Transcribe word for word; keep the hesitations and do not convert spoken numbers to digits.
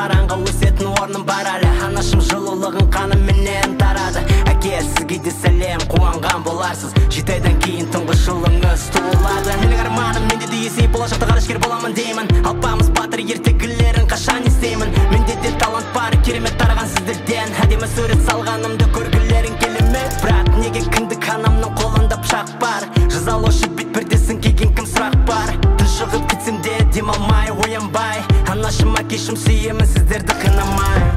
сараңға өсетін орным бар әлі. Анашым жылулығын қанымменен тарады. Әке, сізге де сәлем, қуанған боларсыз. Жеті айдан кейін тұңғыш ұлыңыз туылады. Менің арманым, менде де есей, болашақта ғарышкер боламын деймін. Алпамыс батыр ертегілерін қашан естеймін. Менде де талант бар, керемет тараған сіздерден. Әдемі сурет салғанымды көргілерің келеме. Бірақ неге кіндік анамның қолында пышақ бар? Жазалаушы бет пердесін киген кім сұрақ бар? Тұншығып кетсем де демалмай оянбай. Анашым, әкешім, сүйемін сіздерді қинамай.